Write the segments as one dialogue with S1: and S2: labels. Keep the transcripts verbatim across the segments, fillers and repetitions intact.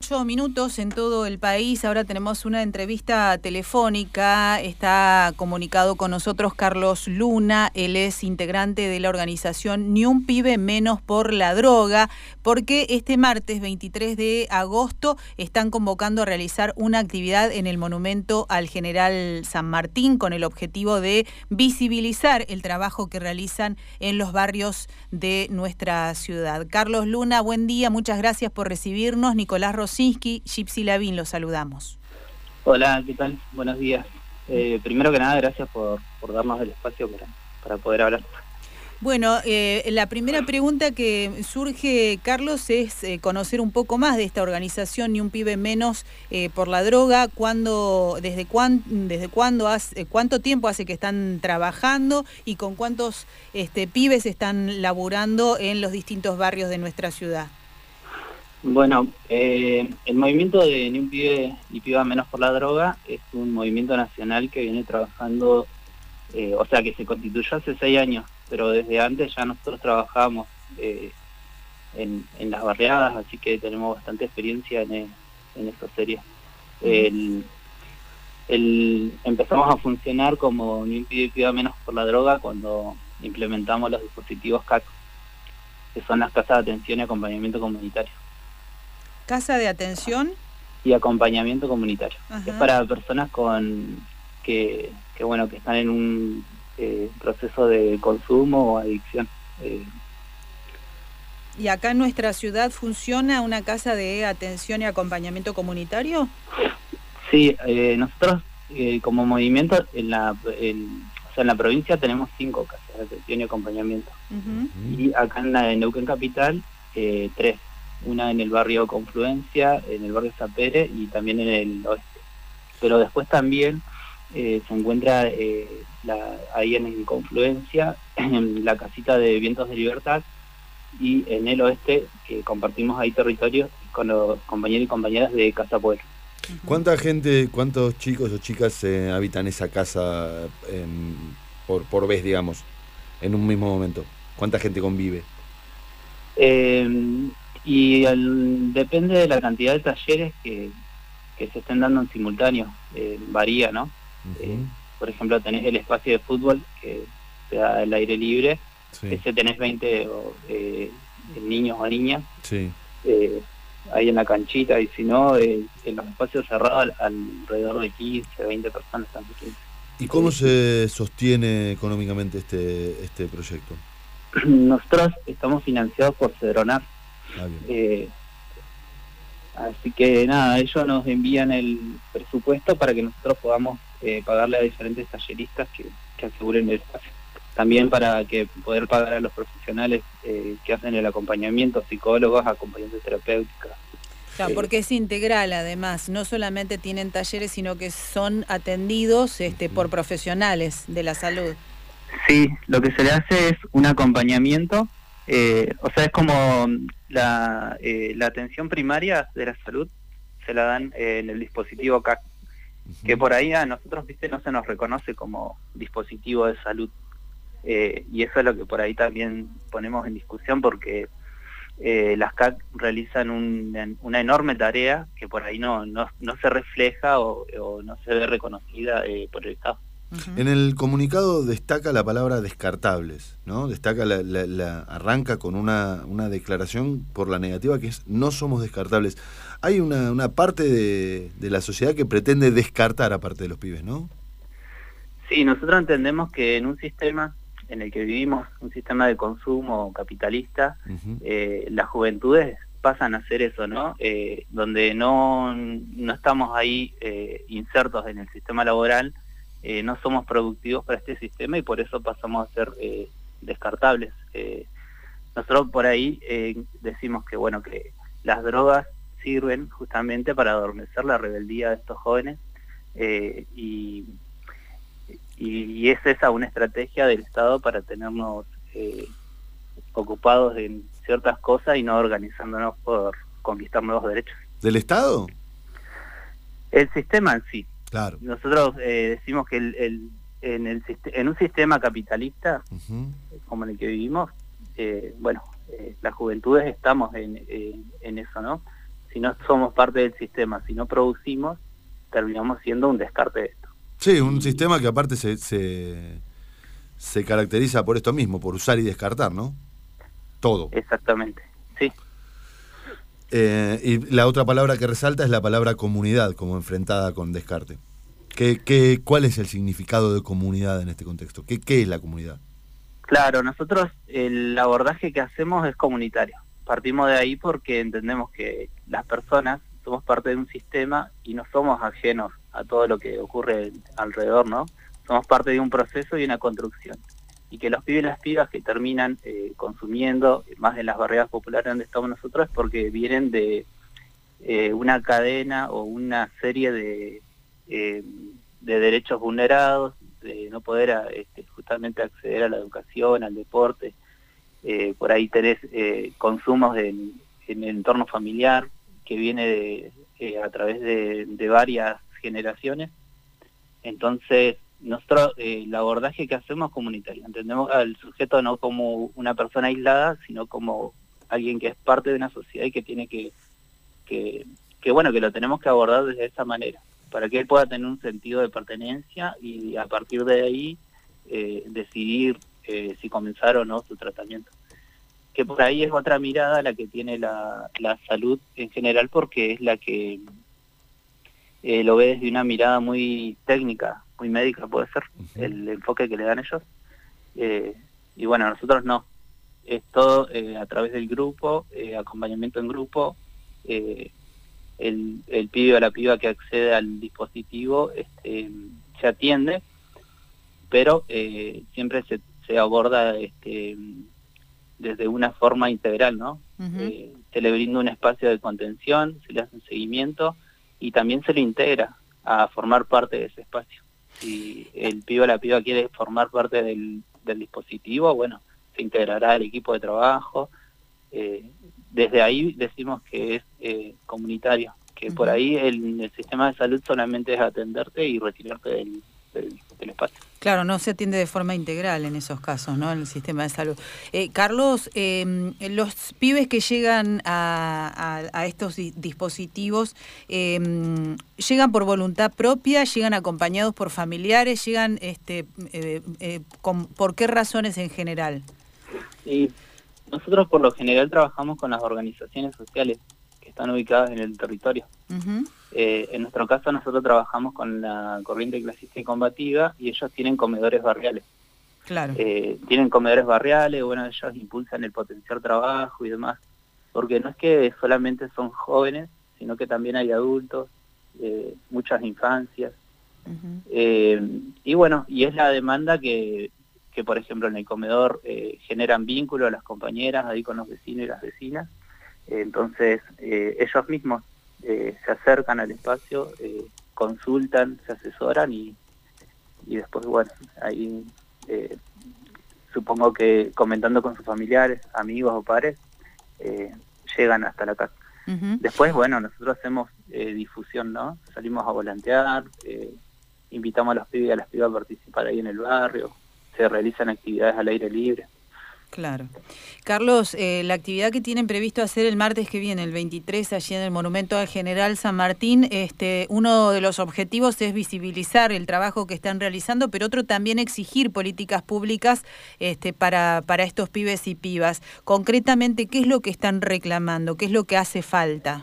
S1: ocho minutos en todo el país. Ahora tenemos una entrevista telefónica. Está comunicado con nosotros Carlos Luna. Él es integrante de la organización Ni un pibe menos por la droga, porque este martes veintitrés de agosto están convocando a realizar una actividad en el monumento al general San Martín con el objetivo de visibilizar el trabajo que realizan en los barrios de nuestra ciudad. Carlos Luna, buen día, muchas gracias por recibirnos. Nicolás Rosinski, Gypsy Lavín, los saludamos.
S2: Hola, ¿qué tal? Buenos días. Eh, primero que nada, gracias por, por darnos el espacio para, para poder hablar.
S1: Bueno, eh, la primera pregunta que surge, Carlos, es eh, conocer un poco más de esta organización Ni un pibe menos eh, por la droga. ¿Cuándo, desde, cuán, desde cuándo hace, cuánto tiempo hace que están trabajando y con cuántos este, pibes están laburando en los distintos barrios de nuestra ciudad?
S2: Bueno, eh, el movimiento de Ni un pibe ni piba menos por la droga es un movimiento nacional que viene trabajando, eh, o sea, que se constituyó hace seis años, pero desde antes ya nosotros trabajábamos eh, en, en las barriadas, así que tenemos bastante experiencia en, en esta serie. El, el, empezamos a funcionar como Ni un pibe ni piba menos por la droga cuando implementamos los dispositivos C A C, que son las casas de atención y acompañamiento comunitario.
S1: ¿Casa de atención?
S2: Y acompañamiento comunitario.
S1: Ajá.
S2: Es para personas con que, que bueno que están en un eh, proceso de consumo o adicción. Eh.
S1: ¿Y acá en nuestra ciudad funciona una casa de atención y acompañamiento comunitario?
S2: Sí, eh, nosotros eh, como movimiento en la, en, o sea, en la provincia tenemos cinco casas de atención y acompañamiento. Uh-huh. Y acá en, la, en Neuquén Capital, eh, tres. Una en el barrio Confluencia, en el barrio Sapere y también en el oeste. Pero después también eh, se encuentra eh, la, ahí en Confluencia, en la casita de Vientos de Libertad, y en el oeste, que compartimos ahí territorio con los compañeros y compañeras de Casa Pueblo.
S3: ¿Cuánta gente, cuántos chicos o chicas eh, habitan esa casa eh, por, por vez, digamos, en un mismo momento? ¿Cuánta gente convive?
S2: Eh, Y el, depende de la cantidad de talleres que, que se estén dando en simultáneo, eh, varía, ¿no? Uh-huh. eh, por ejemplo, tenés el espacio de fútbol que se da al aire libre, sí. Ese tenés veinte o, eh, niños o niñas,
S3: sí.
S2: eh, ahí en la canchita, y si no, eh, en los espacios cerrados alrededor de quince, veinte personas también.
S3: ¿Y cómo se sostiene económicamente este, este proyecto?
S2: Nosotros estamos financiados por Cedronar.
S3: Ah,
S2: eh, así que nada, ellos nos envían el presupuesto para que nosotros podamos eh, pagarle a diferentes talleristas que, que aseguren el espacio. También para que poder pagar a los profesionales eh, que hacen el acompañamiento, psicólogos, acompañantes terapéuticas.
S1: Claro, porque es integral además, no solamente tienen talleres, sino que son atendidos este, por profesionales de la salud.
S2: Sí, lo que se le hace es un acompañamiento. Eh, o sea, es como la, eh, la atención primaria de la salud se la dan eh, en el dispositivo C A C, uh-huh. Que por ahí a nosotros, viste, no se nos reconoce como dispositivo de salud. Eh, y eso es lo que por ahí también ponemos en discusión, porque eh, las C A C realizan un, una enorme tarea que por ahí no, no, no se refleja o, o no se ve reconocida eh, por el Estado.
S3: Uh-huh. En el comunicado destaca la palabra descartables, ¿no? Destaca la, la, la arranca con una, una declaración por la negativa que es no somos descartables. Hay una, una parte de, de la sociedad que pretende descartar a parte de los pibes, ¿no?
S2: Sí, nosotros entendemos que en un sistema en el que vivimos, un sistema de consumo capitalista, uh-huh. eh, las juventudes pasan a hacer eso, ¿no? Eh, donde no, no estamos ahí eh, insertos en el sistema laboral. Eh, no somos productivos para este sistema y por eso pasamos a ser eh, descartables. Eh, nosotros por ahí eh, decimos que bueno que las drogas sirven justamente para adormecer la rebeldía de estos jóvenes eh, y, y, y es esa una estrategia del Estado para tenernos eh, ocupados en ciertas cosas y no organizándonos por conquistar nuevos derechos.
S3: ¿Del Estado?
S2: El sistema en sí.
S3: Claro.
S2: Nosotros eh, decimos que el, el, en, el, en un sistema capitalista, uh-huh. como en el que vivimos, eh, bueno, eh, las juventudes estamos en, eh, en eso, ¿no? si no somos parte del sistema, si no producimos, terminamos siendo un descarte de esto.
S3: Sí, un sistema que aparte se, se, se caracteriza por esto mismo, por usar y descartar, ¿no? Todo.
S2: Exactamente, sí.
S3: Eh, y la otra palabra que resalta es la palabra comunidad, como enfrentada con descarte. ¿Qué, qué, ¿Cuál es el significado de comunidad en este contexto? ¿Qué, qué es la comunidad?
S2: Claro, nosotros el abordaje que hacemos es comunitario. Partimos de ahí porque entendemos que las personas somos parte de un sistema y no somos ajenos a todo lo que ocurre alrededor, ¿no? Somos parte de un proceso y una construcción. Y que los pibes y las pibas que terminan eh, consumiendo, más en las barriadas populares donde estamos nosotros, es porque vienen de eh, una cadena o una serie de, eh, de derechos vulnerados, de no poder a, este, justamente acceder a la educación, al deporte. Eh, por ahí tenés eh, consumos en, en el entorno familiar que viene de, eh, a través de, de varias generaciones. Entonces nosotros eh, el abordaje que hacemos es comunitario, entendemos al sujeto no como una persona aislada, sino como alguien que es parte de una sociedad y que tiene que, que, que bueno, que lo tenemos que abordar desde esa manera, para que él pueda tener un sentido de pertenencia y a partir de ahí eh, decidir eh, si comenzar o no su tratamiento. Que por ahí es otra mirada la que tiene la, la salud en general, porque es la que eh, lo ve desde una mirada muy técnica, muy médica puede ser, uh-huh. el enfoque que le dan ellos. Eh, y bueno, nosotros no. Es todo eh, a través del grupo, eh, acompañamiento en grupo, eh, el, el pibe o la piba que accede al dispositivo este, se atiende, pero eh, siempre se, se aborda este, desde una forma integral, ¿no? Uh-huh. Eh, se le brinda un espacio de contención, se le hace un seguimiento y también se le integra a formar parte de ese espacio. Si el pibe o la piba quiere formar parte del, del dispositivo, bueno, se integrará al equipo de trabajo. Eh, desde ahí decimos que es eh, comunitario, que uh-huh. por ahí el, el sistema de salud solamente es atenderte y retirarte del, del, del espacio.
S1: Claro, no se atiende de forma integral en esos casos, ¿no? En el sistema de salud. Eh, Carlos, eh, los pibes que llegan a, a, a estos dispositivos, eh, ¿llegan por voluntad propia? ¿Llegan acompañados por familiares? ¿Llegan este, eh, eh, con, por qué razones en general?
S2: Sí, nosotros por lo general trabajamos con las organizaciones sociales que están ubicadas en el territorio. Uh-huh. Eh, en nuestro caso nosotros trabajamos con la corriente clasista y combativa y ellos tienen comedores barriales.
S1: Claro.
S2: Eh, tienen comedores barriales, bueno, ellos impulsan el potenciar trabajo y demás, porque no es que solamente son jóvenes, sino que también hay adultos, eh, muchas infancias. Uh-huh. Eh, y bueno, y es la demanda que, que por ejemplo en el comedor eh, generan vínculo a las compañeras ahí con los vecinos y las vecinas. Eh, entonces eh, ellos mismos Eh, se acercan al espacio, eh, consultan, se asesoran y, y después, bueno, ahí eh, supongo que comentando con sus familiares, amigos o pares, eh, llegan hasta la casa. Uh-huh. Después, bueno, nosotros hacemos eh, difusión, ¿no? Salimos a volantear, eh, invitamos a los pibes y a las pibas a participar ahí en el barrio, se realizan actividades al aire libre.
S1: Claro. Carlos, eh, la actividad que tienen previsto hacer el martes que viene, el veintitrés, allí en el Monumento al General San Martín, este, uno de los objetivos es visibilizar el trabajo que están realizando, pero otro también exigir políticas públicas este, para, para estos pibes y pibas. Concretamente, ¿qué es lo que están reclamando? ¿Qué es lo que hace falta?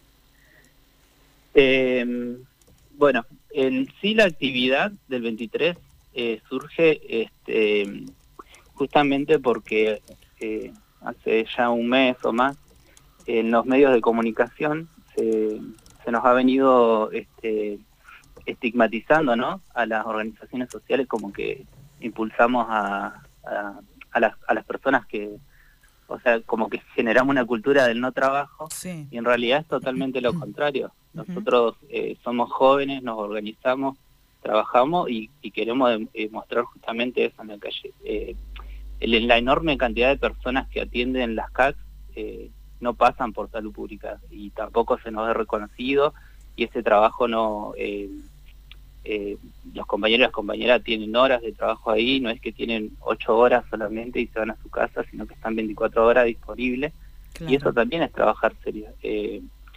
S2: Eh, bueno, en sí la actividad del veintitrés eh, surge... este justamente porque eh, hace ya un mes o más en los medios de comunicación se, se nos ha venido este, estigmatizando, ¿no?, a las organizaciones sociales como que impulsamos a, a, a, las, a las personas que, o sea, como que generamos una cultura del no trabajo. Sí. Y en realidad es totalmente lo contrario. Nosotros eh, somos jóvenes, nos organizamos, trabajamos y, y queremos demostrar justamente eso en la calle. Eh, el, la enorme cantidad de personas que atienden las C A C eh, no pasan por salud pública y tampoco se nos ha reconocido, y ese trabajo no... Eh, eh, los compañeros y las compañeras tienen horas de trabajo ahí, no es que tienen ocho horas solamente y se van a su casa, sino que están veinticuatro horas disponibles. Claro. Y eso también es trabajar serio. Eh,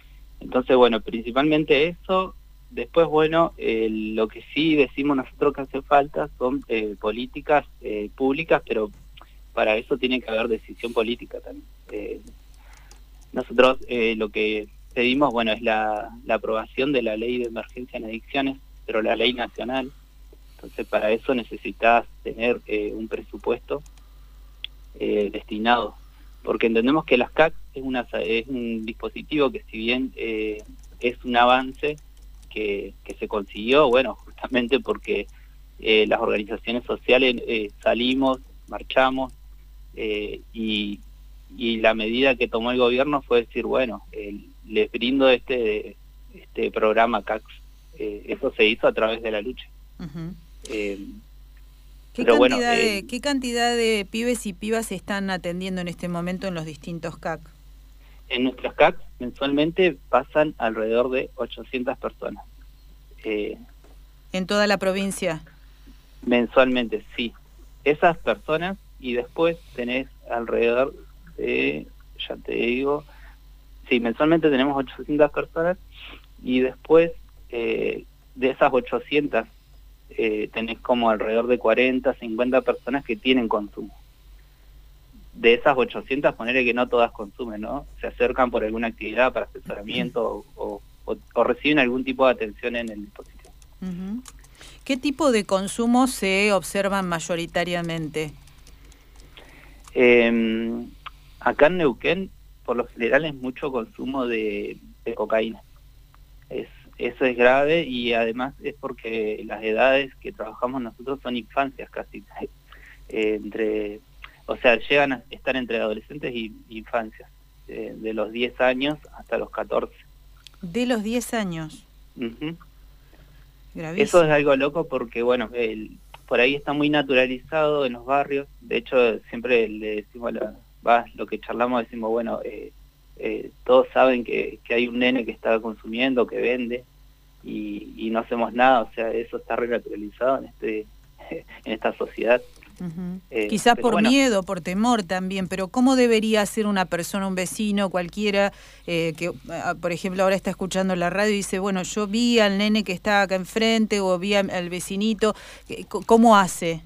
S2: Entonces, bueno, principalmente eso. Después, bueno, eh, lo que sí decimos nosotros que hace falta son eh, políticas eh, públicas, pero para eso tiene que haber decisión política también. Eh, nosotros eh, lo que pedimos, bueno, es la, la aprobación de la ley de emergencia en adicciones, pero la ley nacional. Entonces, para eso necesitas tener eh, un presupuesto eh, destinado, porque entendemos que las C A C es, una, es un dispositivo que, si bien eh, es un avance que, que se consiguió, bueno, justamente porque eh, las organizaciones sociales eh, salimos, marchamos, eh, y, y la medida que tomó el gobierno fue decir, bueno, eh, les brindo este, este programa C A C. Eh, eso se hizo a través de la lucha.
S1: Uh-huh.
S2: eh,
S1: ¿Qué,
S2: pero
S1: cantidad
S2: bueno,
S1: de,
S2: eh,
S1: ¿Qué cantidad de pibes y pibas se están atendiendo en este momento en los distintos C A C?
S2: En nuestras C A C mensualmente pasan alrededor de ochocientas personas. Eh,
S1: ¿En toda la provincia?
S2: mensualmente, sí. Esas personas, y después tenés alrededor de, ya te digo, sí, mensualmente tenemos ochocientas personas, y después eh, de esas ochocientas eh, tenés como alrededor de cuarenta, cincuenta personas que tienen consumo. De esas ochocientas, ponerle que no todas consumen, ¿no? Se acercan por alguna actividad para asesoramiento o, o, o reciben algún tipo de atención en el dispositivo.
S1: Uh-huh. ¿Qué tipo de consumo se observan mayoritariamente?
S2: Eh, acá en Neuquén, por lo general, es mucho consumo de, de cocaína. Es, eso es grave, y además es porque las edades que trabajamos nosotros son infancias casi. Eh, entre... O sea, llegan a estar entre adolescentes y infancias, eh, de los diez años hasta los catorce.
S1: ¿De los diez años?
S2: Uh-huh.
S1: Gravísimo.
S2: Eso es algo loco porque, bueno, el, por ahí está muy naturalizado en los barrios. De hecho, siempre le decimos, la, va, lo que charlamos, decimos, bueno, eh, eh, todos saben que, que hay un nene que está consumiendo, que vende, y, y no hacemos nada. O sea, eso está renaturalizado en, este, en esta sociedad.
S1: Uh-huh.
S2: Eh,
S1: Quizás por
S2: bueno,
S1: miedo, por temor también, pero ¿cómo debería ser una persona, un vecino, cualquiera, eh, que, por ejemplo, ahora está escuchando la radio y dice, bueno, yo vi al nene que está acá enfrente o vi al vecinito, ¿cómo hace?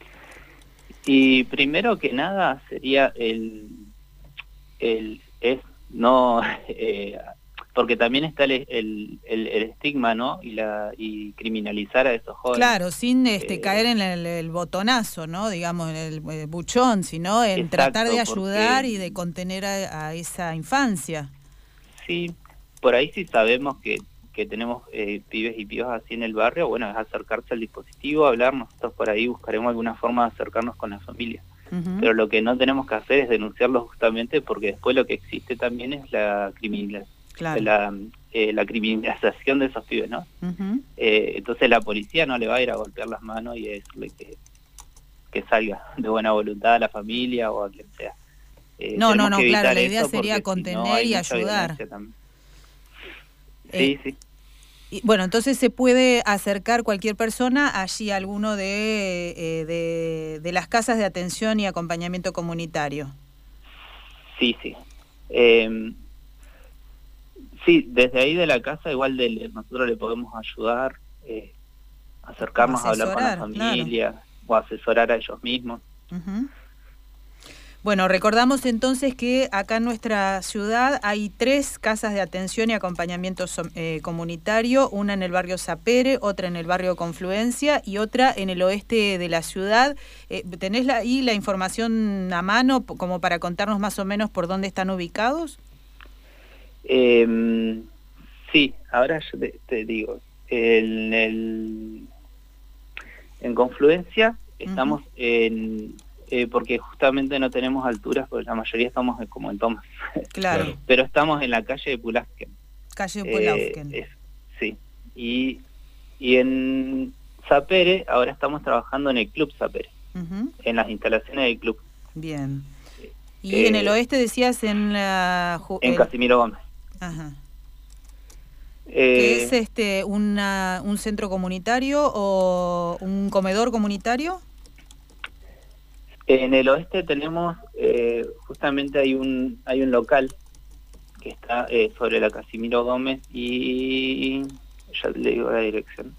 S2: Y primero que nada sería el, el es no... Eh, porque también está el, el, el, el estigma, ¿no? Y la y criminalizar a esos jóvenes.
S1: Claro, sin este eh, caer en el, el botonazo, ¿no? Digamos, en el, el buchón, sino en exacto, tratar de ayudar porque, y de contener a, a esa infancia.
S2: Sí, por ahí sí sabemos que, que tenemos eh, pibes y pibas así en el barrio. Bueno, es acercarse al dispositivo, hablar. Nosotros por ahí buscaremos alguna forma de acercarnos con la familia. Uh-huh. Pero lo que no tenemos que hacer es denunciarlos, justamente porque después lo que existe también es la criminalización. Claro. La, eh, la criminalización de esos pibes, ¿no? Uh-huh. Eh, entonces la policía no le va a ir a golpear las manos y a decirle que, que salga de buena voluntad a la familia o a quien sea. Eh,
S1: no, no, no, claro, la idea sería contener si no, y ayudar.
S2: Sí,
S1: eh,
S2: sí.
S1: Y, bueno, entonces se puede acercar cualquier persona allí a alguno de, eh, de, de las casas de atención y acompañamiento comunitario.
S2: Sí, sí. Eh, Sí, desde ahí de la casa igual de, nosotros le podemos ayudar, eh, acercarnos a hablar con la familia, claro, o asesorar a ellos mismos.
S1: Uh-huh. Bueno, recordamos entonces que acá en nuestra ciudad hay tres casas de atención y acompañamiento eh, comunitario, una en el barrio Sapere, otra en el barrio Confluencia y otra en el oeste de la ciudad. Eh, ¿Tenés la, ahí la información a mano como para contarnos más o menos por dónde están ubicados?
S2: Eh, sí, ahora yo te, te digo, en, el, en Confluencia estamos uh-huh. en, eh, porque justamente no tenemos alturas, porque la mayoría estamos como en Tomás,
S1: claro,
S2: pero estamos en la calle de Pulausken.
S1: Calle de Pulausken.
S2: Eh, es, sí, y, y en Sapere ahora estamos trabajando en el Club Sapere, uh-huh. en las instalaciones del club.
S1: Bien. ¿Y eh, en el oeste decías en la...
S2: En el... Casimiro Gómez.
S1: Ajá.
S2: Eh,
S1: ¿Qué es este una, un centro comunitario o un comedor comunitario?
S2: En el oeste tenemos, eh, justamente hay un hay un local que está eh, sobre la Casimiro Gómez y ya le digo la dirección.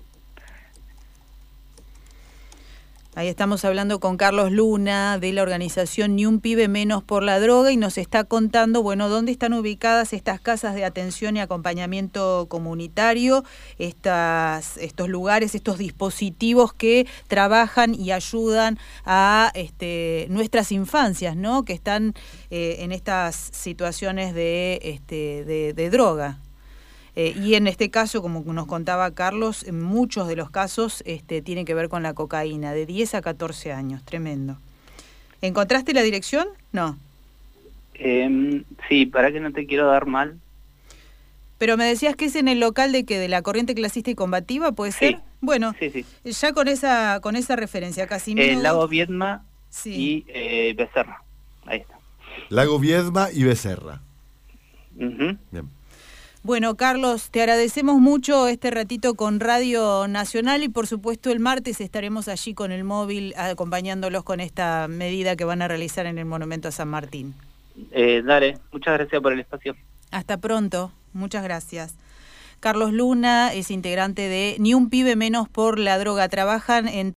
S1: Ahí estamos hablando con Carlos Luna de la organización Ni un pibe menos por la droga y nos está contando, bueno, dónde están ubicadas estas casas de atención y acompañamiento comunitario, estas, estos lugares, estos dispositivos que trabajan y ayudan a este, nuestras infancias, ¿no? Que están eh, en estas situaciones de, este, de, de droga. Eh, y en este caso, como nos contaba Carlos, en muchos de los casos este, tiene que ver con la cocaína, de diez a catorce años, tremendo. ¿Encontraste la dirección? No.
S2: Eh, sí, para que no te quiero dar mal.
S1: Pero me decías que es en el local de que de la corriente clasista y combativa, ¿puede ser?
S2: Sí.
S1: Bueno,
S2: sí, sí.
S1: Ya con esa con esa referencia, Casimiro.
S2: El Lago Viedma
S1: sí.
S2: y eh, Becerra, ahí está.
S3: Lago Viedma y Becerra.
S2: Uh-huh.
S3: Bien.
S1: Bueno, Carlos, te agradecemos mucho este ratito con Radio Nacional y por supuesto el martes estaremos allí con el móvil acompañándolos con esta medida que van a realizar en el Monumento a San Martín.
S2: Eh, dale, muchas gracias por el espacio.
S1: Hasta pronto, muchas gracias. Carlos Luna es integrante de Ni un pibe menos por la droga. Trabajan en